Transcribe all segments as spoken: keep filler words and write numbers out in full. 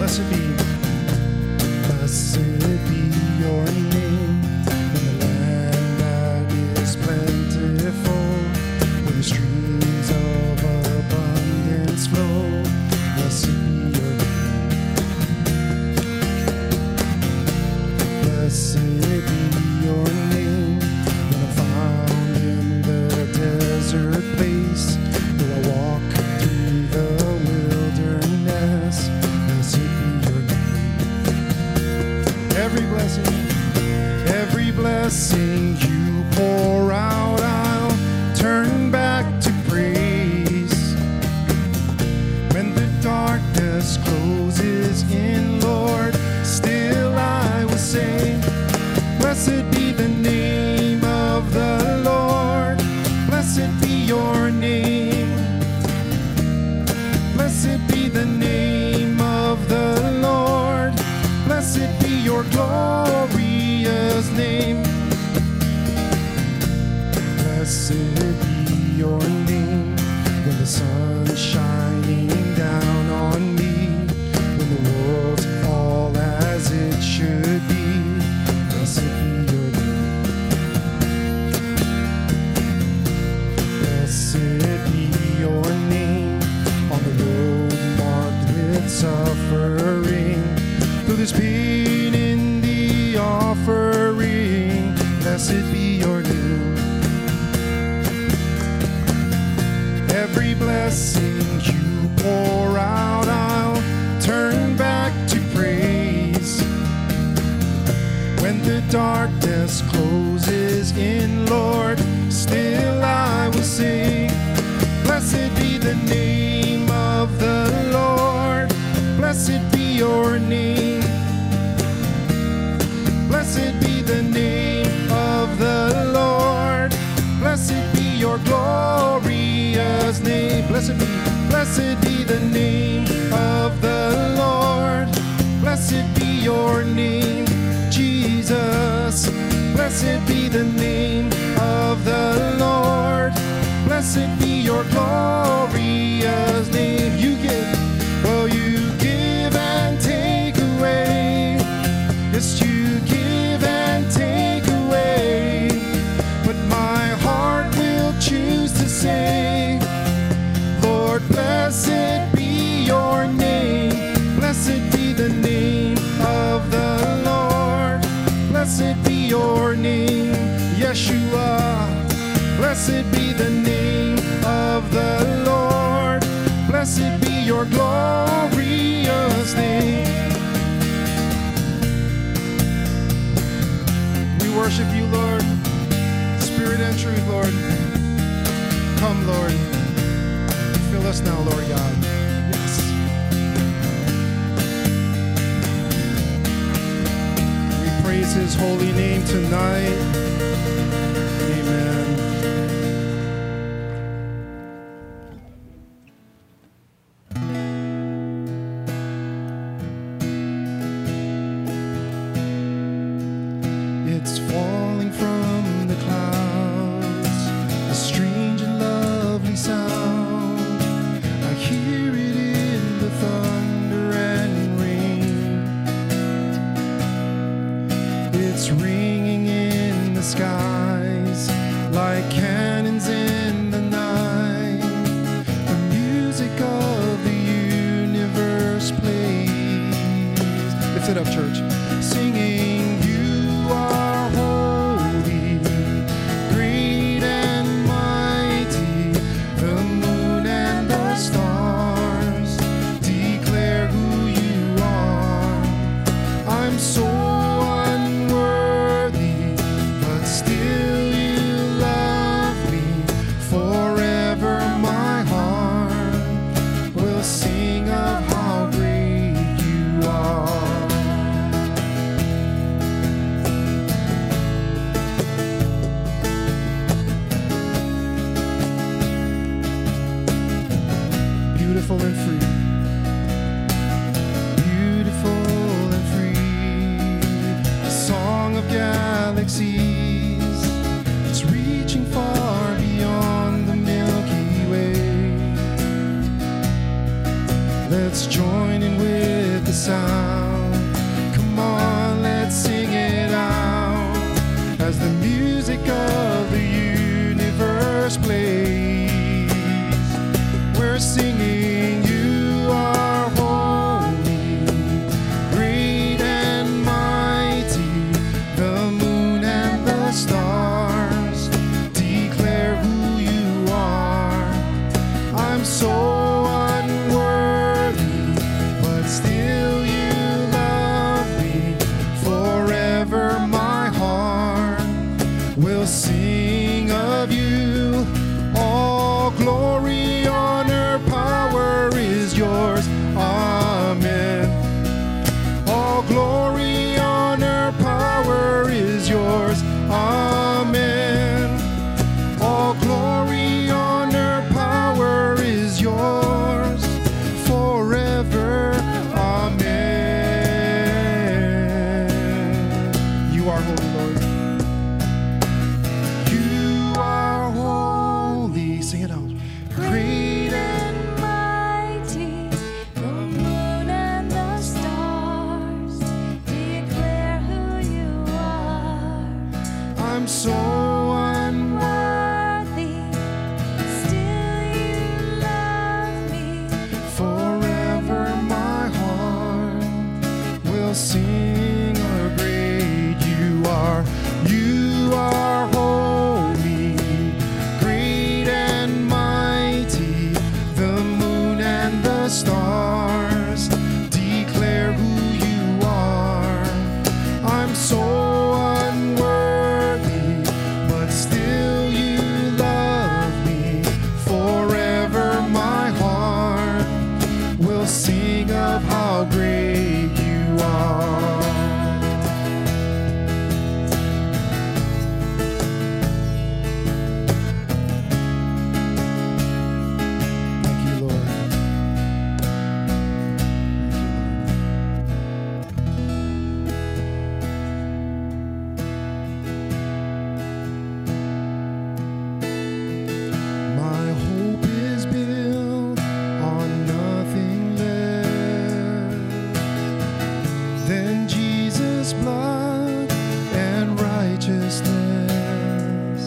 Blessed be, blessed be your name in the land that is plentiful, where the streams of abundance flow. Blessed be your name. Blessed be your name when I'm found in the desert place, though I walk through the wilderness. Blessed be your name. Every blessing, every blessing you pour out, I'll turn back to praise. When the darkness closes in, Lord, still I will say, blessed be the name of the Lord. Blessed be your name. Blessed be the name of the Lord. Blessed be your glorious name. Blessed be your name when the sun's shining down on me, when the world's all as it should be. Blessed be your name. Blessed be your name on the road marked with suffering, through this pain in the offering. Blessed be your name. Every blessing you pour out, I'll turn back to praise. When the darkness closes in, Lord, still I will sing. Blessed be the name of the Lord. Blessed be your name. Blessed be the name of the Lord. Blessed be your glorious name. Blessed be, blessed be the name of the Lord. Blessed be your name, Jesus. Blessed be the name of the Lord. Blessed be your glorious name. You give, well, you give and take away. Yes, you give and take away. But my heart will choose to say, Lord, blessed be your name. Blessed be the name of the Lord. Blessed be your name, Yeshua. Blessed be the name of the Lord. Blessed be your glorious name. We worship you, Lord, Spirit and truth, Lord. Come, Lord. Fill us now, Lord God. Yes. We praise his holy name tonight. Amen. It's falling from the clouds, a strange and lovely sound. I hear it in the thunder and rain. It's ringing in the skies like cannons in the night. The music of the universe plays. Lift it up, church. Singing, you are holy, great and mighty. The moon and the stars declare who you are. I'm so unworthy, but still you love me. Forever my heart will sing of how great you are. Beautiful and free, beautiful and free, a song of galaxies. It's reaching far beyond the Milky Way. Let's join in with the sound. Come on, let's sing it out as the music of the universe plays. We're singing, you are holy, great and mighty. The moon and the stars declare who you are. I'm so unworthy, but still you love me. Forever my heart will sing of you. All glory, honor, power is yours. Amen. All glory, honor, power is yours. Amen. All glory, honor, power is yours forever. Amen. You are holy, Lord. You are holy. Sing it out. Great and mighty, the moon and the stars declare who you are. I'm so unworthy, Still you love me. forever my heart will sing how great you are. You are holy, great and mighty. The moon and the stars declare who you are. I'm so unworthy, but still you love me. Forever my heart will sing of how great you are. Thank you, Lord. My hope is built on nothing less than Jesus' blood and righteousness.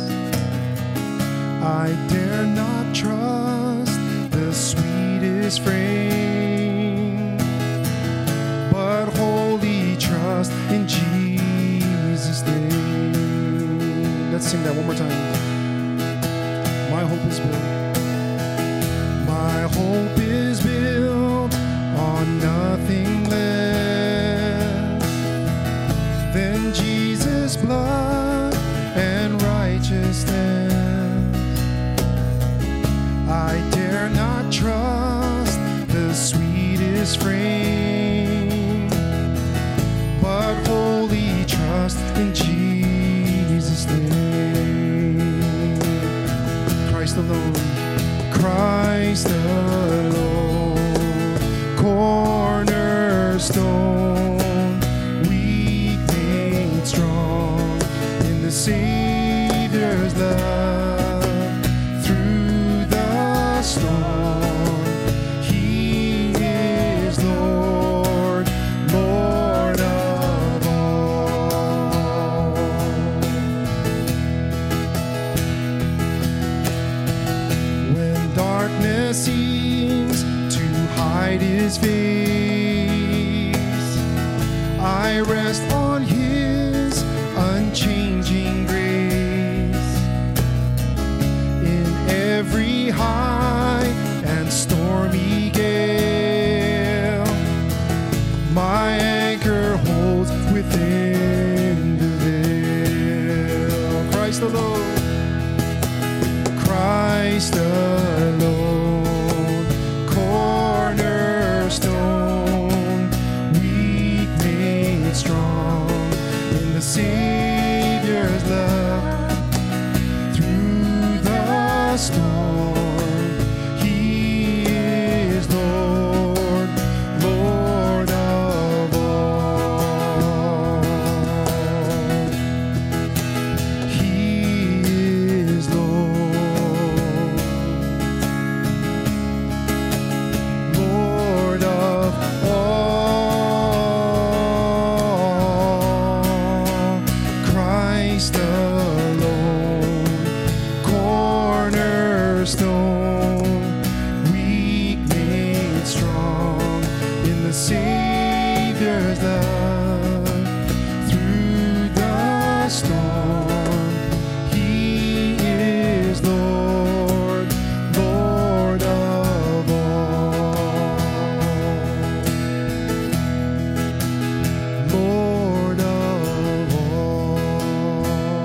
I dare not trust the sweetest frame, but wholly trust in Jesus' name. Let's sing that one more time. My hope is built. My hope is built on nothing less than Jesus' blood and righteousness. I dare not trust the sweetest frame, but wholly trust in Jesus' name. Christ alone, Christ alone, cornerstone, weak made strong in the Savior's love. Through the storm, He is Lord, Lord of all. When darkness seems to hide His face, I rest on His unchanging grace. In every high and stormy gale, my anchor holds within the veil. Christ alone, Christ alone, cornerstone, weak made strong in the Savior's love. Through the storm, He is Lord, Lord of all. He is Lord. the Savior's love through the storm. He is Lord, Lord of all. Lord of all.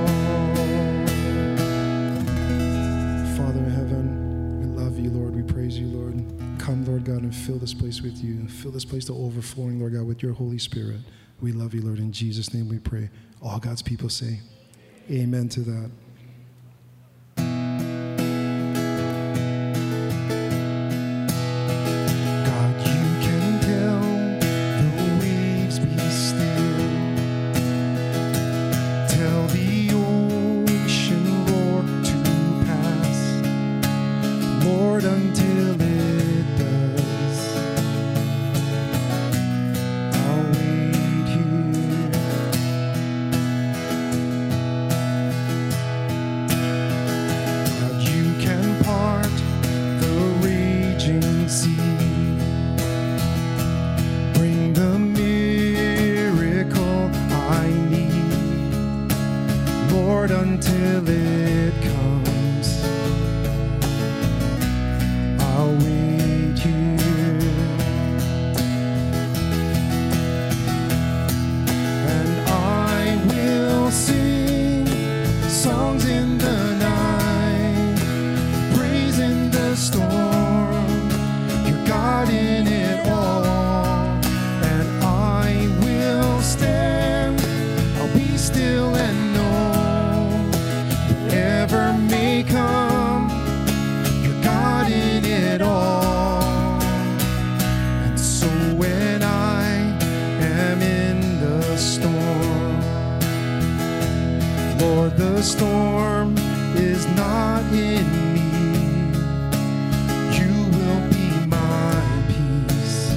Father in heaven, we love you, Lord. We praise you, Lord. Come, Lord God, and fill this place with you. Fill this place to overflowing, Lord God, with your Holy Spirit. We love you, Lord. In Jesus' name we pray. All God's people say amen to that. God, you can tell the waves be still. Tell the ocean roar to pass, Lord, until it does. I'll wait here. God, you can part the raging sea. Bring the miracle I need, Lord, until it comes. I'll wait here. And I will sing songs in the night, praise in the storm, your God in it all. And I will stand, I'll be still and know, whatever may come, your God in it all. And so when I am in the storm, Lord, the storm is not in me. You will be my peace.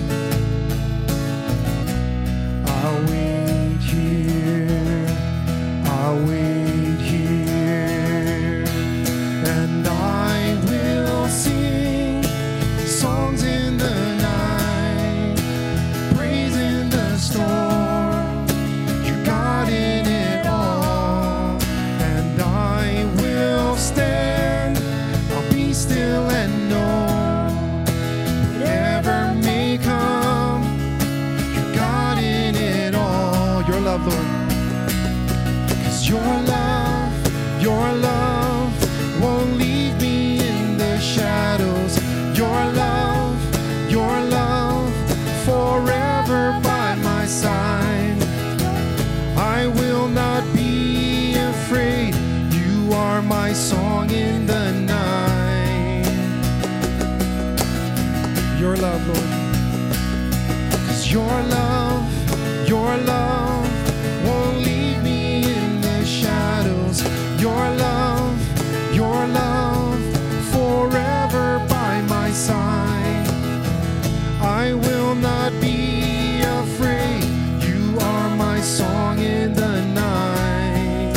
I'll wait here. I'll wait here. And I will sing songs in the night, praise in the storm, your God in it all. And I will stand, I'll be still and know, whatever may come, your God in it all. Your love, Lord. 'Cause your love, your love won't leave me in the shadows. Your love, your love forever by my side. I will not be afraid. You are my song in the night. Your love, Lord. 'Cause your love, your love won't leave me in the shadows. Your love, your love forever by my side. I will not be afraid. You are my song in the night.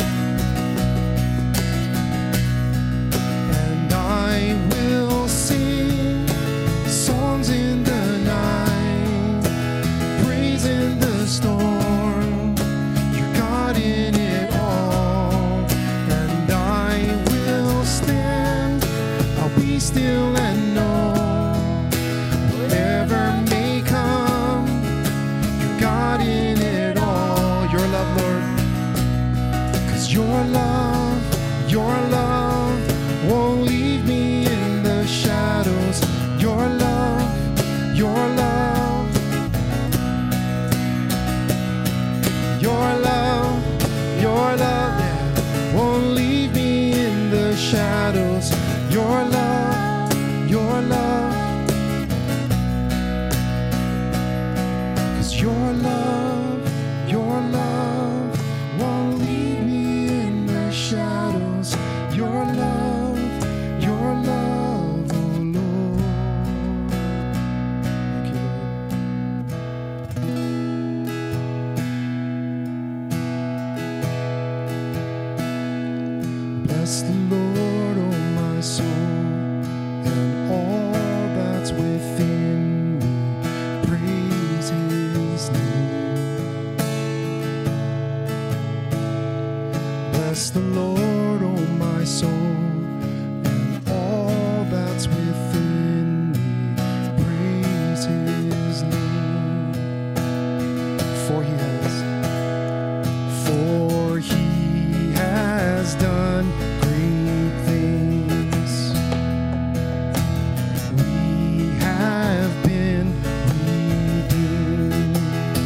And I will sing songs in the night, praise in the storm, your God in it all. And I will stand, I'll be still and know, whatever may come, your God in it all. Your love, Lord. 'Cause your love, your love won't leave me in the shadows. Your love, your love, your love, your love, yeah, won't leave me in the shadows. Your love, your love. 'Cause your love, your love won't leave me in the shadows. Your love, your love, oh Lord. Thank you, Lord. Bless the Lord, oh my soul, and all that's within me. Praise the Lord, oh my soul, and all that's within me. Praise his name. For he has, for he has done great things. We have been redeemed,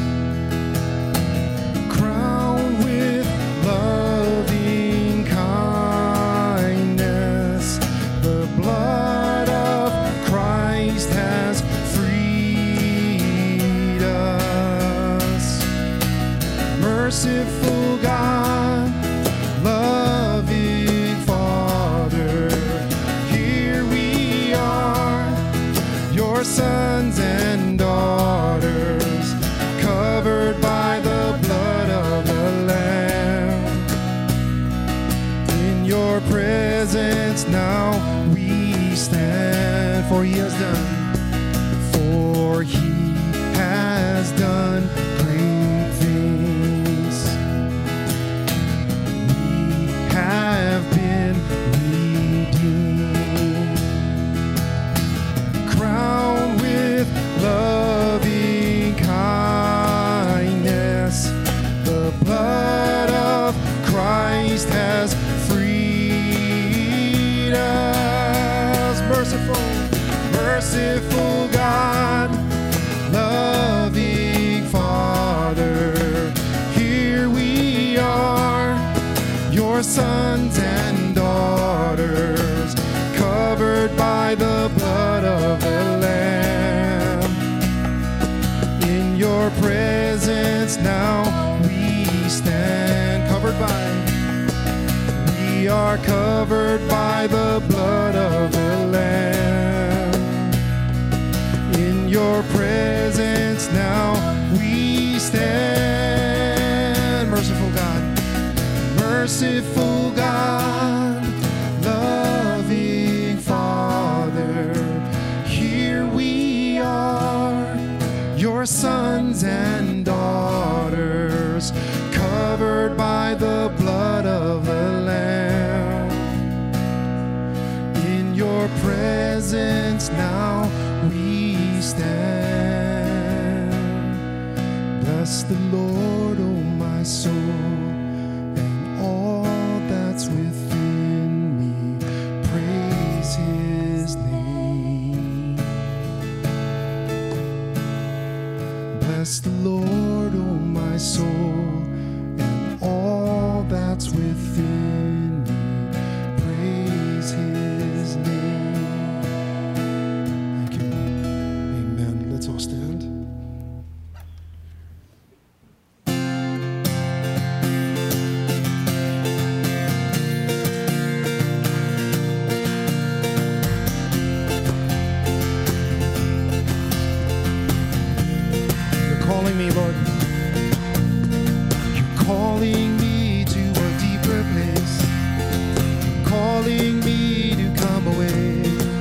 crowned with loving kindness. The blood of Christ has freed us. Merciful God, loving Father, here we are, your sons and daughters, covered by the blood of the Lamb. In your presence now we stand, for he has done, for he has done great things. We have been redeemed, crowned with loving kindness. The blood of Christ has freed us. Merciful, merciful God, loving Father, here we are, your sons and daughters, covered by the blood of the Lamb. In your presence now we stand, covered by, we are covered by the blood of the Lamb. In your presence now we stand. Merciful God, merciful God, loving Father, here we are, your sons and daughters, covered by the blood of the Lamb. In your presence now we stand. Bless the Lord, oh my soul, and all that's within me. Praise his name. Bless the Lord, oh my soul, and all that's within me. Praise his name. Thank you. Amen. Let's all stand. You're calling me, Lord. You're calling me to a deeper place. You're calling me to come away.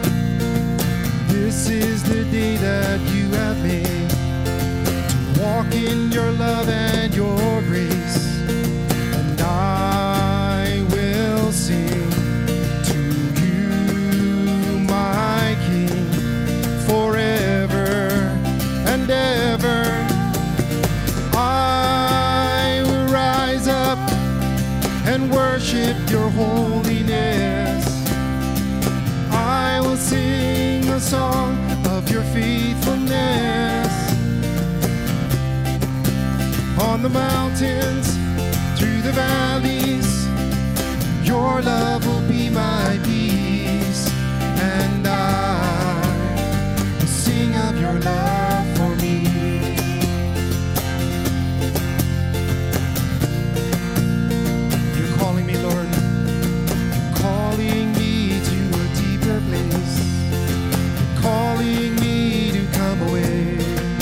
This is the day that you have made, to walk in your love and your grace. And I will sing to you, my King, forever and ever. I will rise up and worship your holiness. I will sing a song of your faithfulness. On the mountains, through the valleys, your love will be my peace. And I will sing of your love for me. You're calling me, Lord. You're calling me to a deeper place. You're calling me to come away.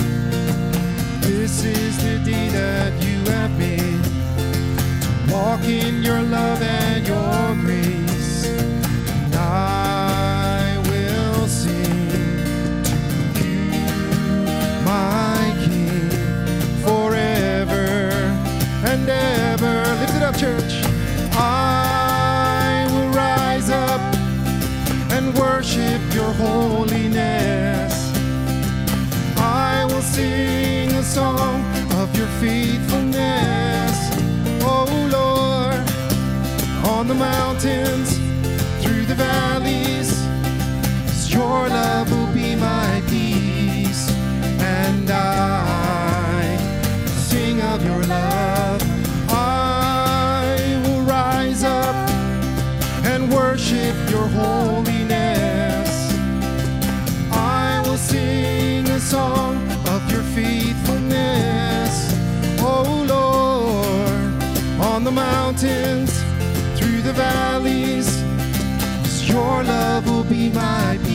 This is the day that you have made, to walk in your love and your grace. And I will sing to you, my King, forever and ever. Lift it up, church. I mountains, through the valleys, 'cause your love will be my peace. And I sing of your love. I will rise up and worship your holiness. I will sing a song of your faithfulness, oh Lord, on the mountains, through the valleys, 'cause your love will be my peace.